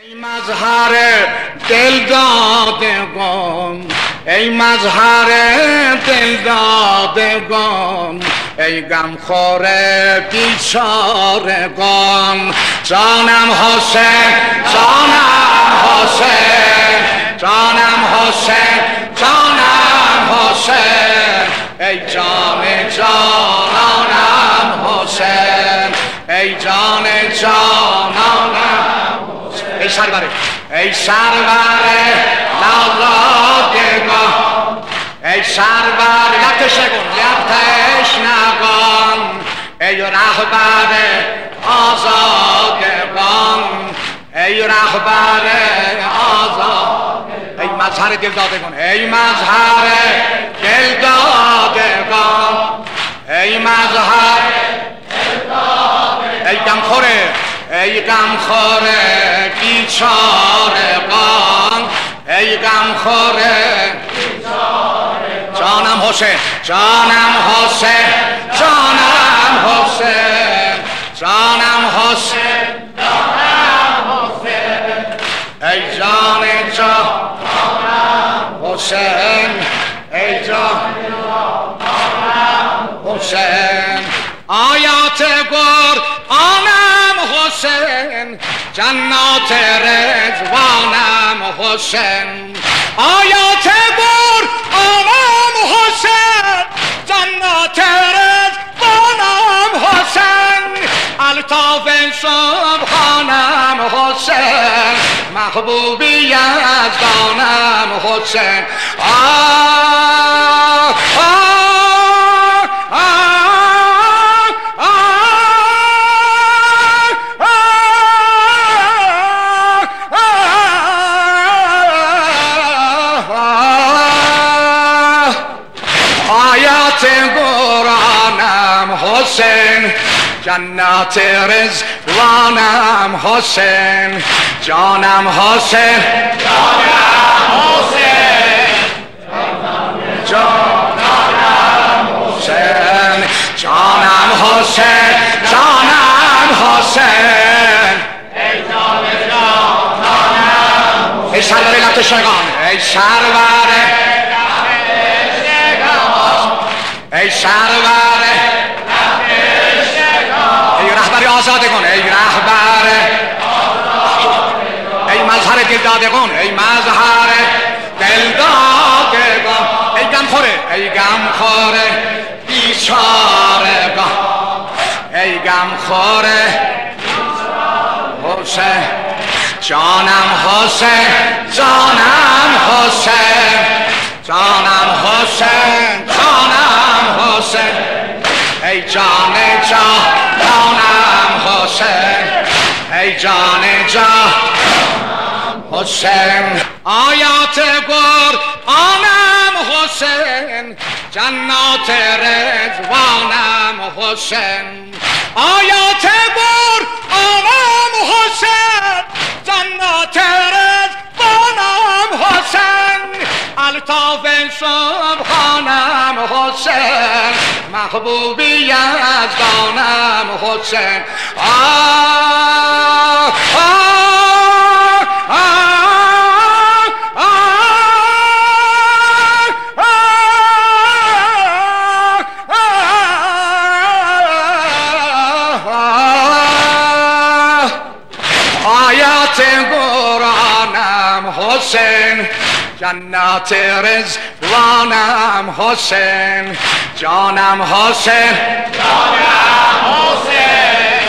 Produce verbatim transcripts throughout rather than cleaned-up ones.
ای مظهر دل دادگان، ای مظهر دل دادگان، ای غمخوار بیچارگان. جانم حسین، جانم حسین، جانم حسین، جانم حسین، ای جان جانانم حسین، ای جان جانانم. ای سرور، ای سرور لالادگان، ای سرور لبتش نگون، لبتش نگون، ای رهبر آزادگان، ای رهبر آزاد، ای مظهر دل دادگان، ای مظهر دل دادگان، ای مظهر دل دادگان، ای غمخوره، ای غمخوار بیچارگان، ای غمخوار جانم حسین، جانم حسین، جانم حسین، جانم حسین، جانم حسین، ای جان جانم حسین، ای جان حسین. آیات قرآنم حسین، جنات رضوانم حسین، آیات قرآنم حسین، جنات رضوانم حسین، الطاف سبحانم حسین، محبوبی یزدانم حسین. آه آه قرآنم حسین، جنات رضوانم حسین، جانم حسین، جانم حسین، جانم حسین، جانم حسین، جانم حسین، ای جان جانم. ای سرور لبتشگان، ای سرور، ای سرور، ای رهبر آزادگان، ای رهبر، ای مظهر دل دادگان، ای مظهر دل دادگان، ای غمخواره، ای غمخوار بیچارگان، ای غمخوار حسین، جانم حسین، جانم حسین، جانم حسین، جانم حسین، ای جان جانم حسین، ای جان جانم حسین. آیات قرآنم حسین، جنات رضوانم حسین، آیات قرآنم حسین، جنات رضوانم حسین، الطاف سبحانم حسین، محبوبی یزدانم حسین. آه آه آه آیات قرآنم حسین، جنات رضوانم حسین، جانم حسین، جانم حسین،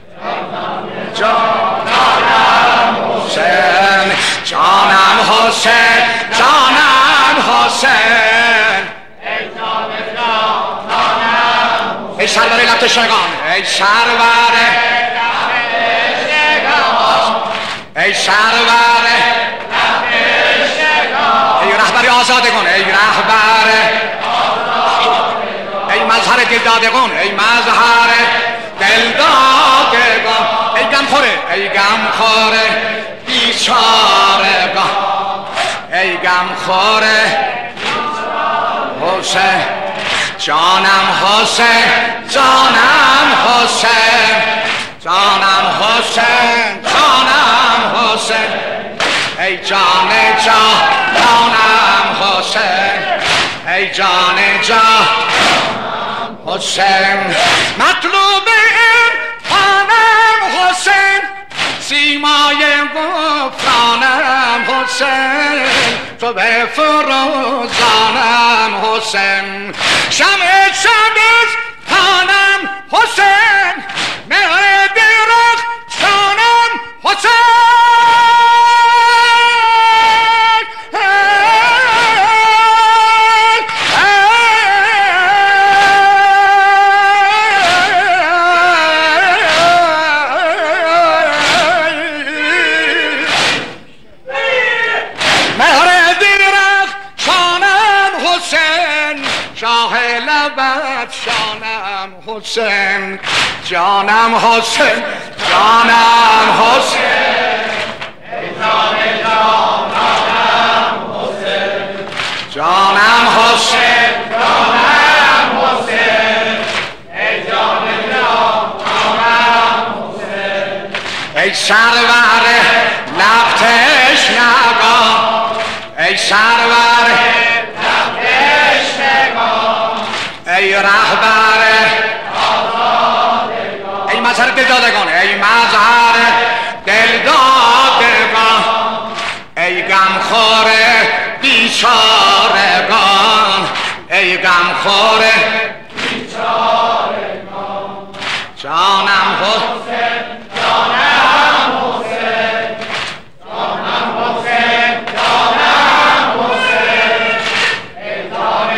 جانم حسین، جانم حسین، جانم حسین، ای جان جانم. ای سرور لبتشگان، ای سرور، ای سرور، ای رهبر آزادگان، ای رهبر، ای مظهر دل دادگان، ای مظهر دل دادگان، ای غمخواره، ای غمخوار بیچارگان، ای غمخوار حسین، جانم حسین، جانم حسین، جانم حسین، جانم حسین، ای جان جانم حسین ای جان جانم حسین مطلوب خانم حسین سیمای گفرانم حسین تو به فروزانم حسین شمع شبیز خانم حسین مهر درخت شانم حسین شانم حسین جانم حسین جانم حسین ای جان جانم حسین جانم حسین جانم حسین ای جان جانم حسین ای سرور لب تشنگان ای سرور ای رهبر آزادگان ای مظهر دلدادگان ای مظهر دلدادگان ای غمخوار بیچارگان ای غمخوار بیچارگان جانم حسین جانم حسین جانم حسین جانم حسین ای جان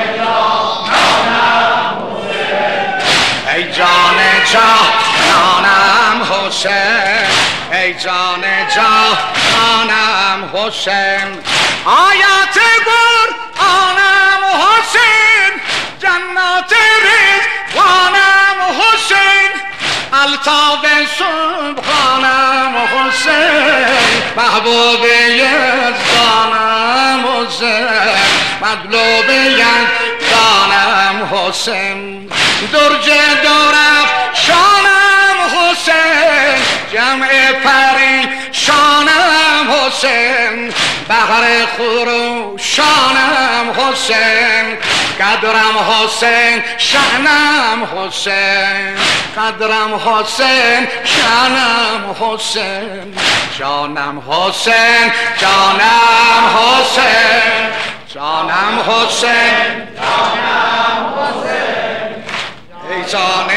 ای جان جانم حسین ای جان جانم حسین آیت قرآنم حسین جنات رضوانم حسین الطاف سبحانم حسین محبوب یزدانم حسین مطلوب یزدانم حسین درج دورف شانم حسین جمع پری شانم حسین بحر خروشانم حسین قدرم حسین شانم حسین قدرم حسین شانم حسین جانم حسین جانم حسین جانم حسین جانم حسین ای جان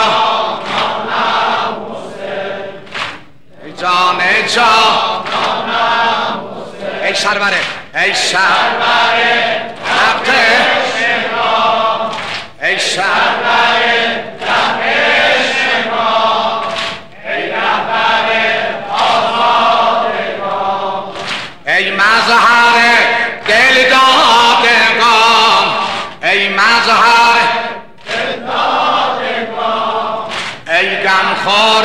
جانم حسین ای جان جانم حسین ای سروره ای سروره رفت شما ای سروره رفت شما ای رهبر آزادگان ای مظهر دلدادگان ای مظهر ای غمخوار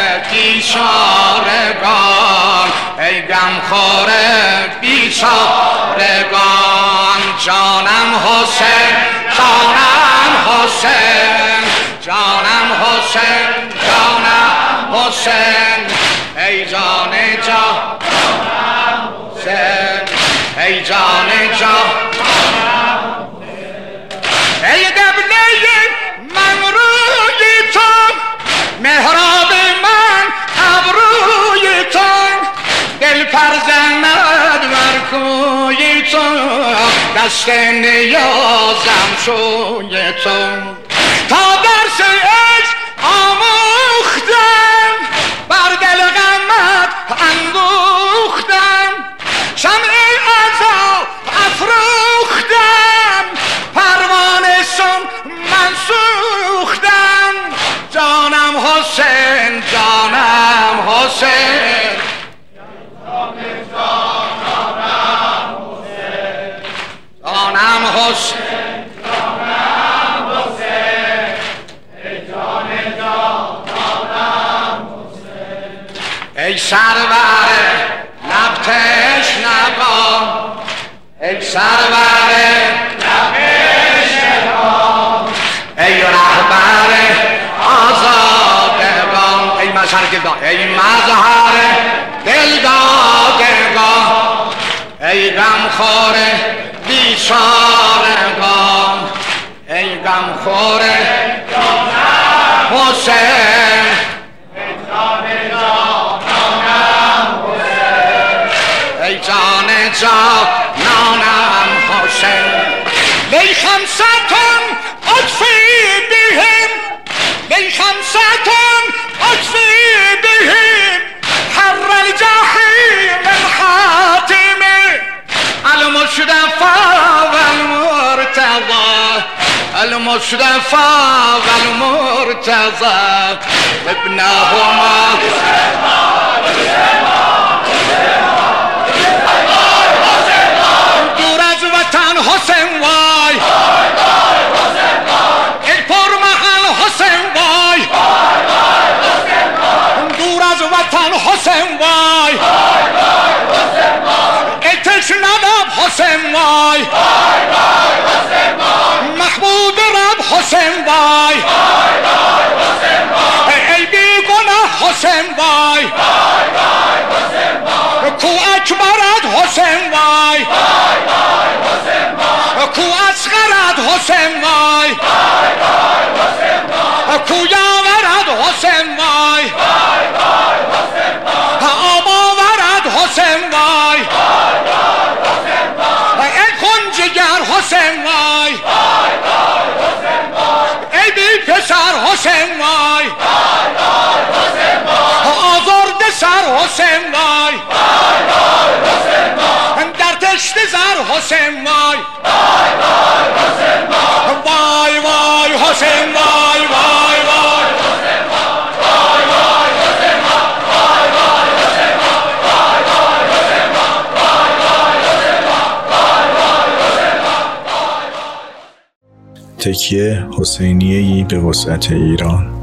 بیچارگان ای غمخوار بیچارگان جانم حسین جانم حسین جانم حسین جانم حسین ای جان جانم حسین ای جان جانم ای قبله من روی تو محراب من ابروی تو دل پر زند بر کوی تو دست نیازم سوی تو تا درس عشق آموختم بر دل غمت اندوختم شمع عذاب افروختم پروانه سم من سوختم جانم حسین جانم حسین جانم حسین جانم حسین ای جان جانم حسین ای سرور لب تشنگان ای سرور لب تشنگان ای رهبر آزادگان ای مظهر دلدادگان ای مظهر دلدادگان غمخوار بیچارگان ای غمخوار حسین ای جان جانانم حسین لی خمسة اطفی بهم لی خمسة اطفی بهم حر الجحیم الحاتم المصطفى والمرتضى المصطفى والمرتضى ابنهما دور از وطن حسین وای ای پرمحل حسین وای دور از وطن حسین وای ای تشنه حسین وای محبوب رب حسین وای ای بیگناه حسین وای کو اکبرت حسین وای کو اصغرت حسین وای کو یاورت حسین وای آباورت حسین وای ای خونجگر حسین وای ای بی پسر حسین وای آزرده سر حسین وای در دشت زر حسین وای وای وای حسین وای وای وای تکیه حسینیه‌ای به وسعت ایران.